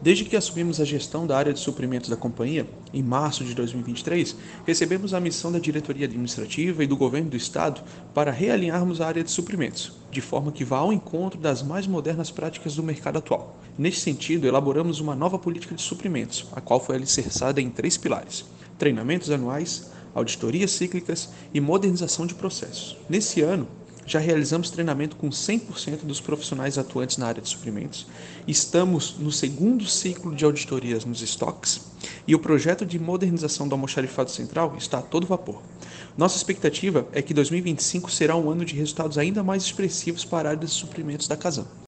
Desde que assumimos a gestão da área de suprimentos da companhia, em março de 2023, recebemos a missão da diretoria administrativa e do governo do estado para realinharmos a área de suprimentos, de forma que vá ao encontro das mais modernas práticas do mercado atual. Neste sentido, elaboramos uma nova política de suprimentos, a qual foi alicerçada em 3 pilares: treinamentos anuais, auditorias cíclicas e modernização de processos. Nesse ano, já realizamos treinamento com 100% dos profissionais atuantes na área de suprimentos, estamos no segundo ciclo de auditorias nos estoques e o projeto de modernização do almoxarifado central está a todo vapor. Nossa expectativa é que 2025 será um ano de resultados ainda mais expressivos para a área de suprimentos da Casan.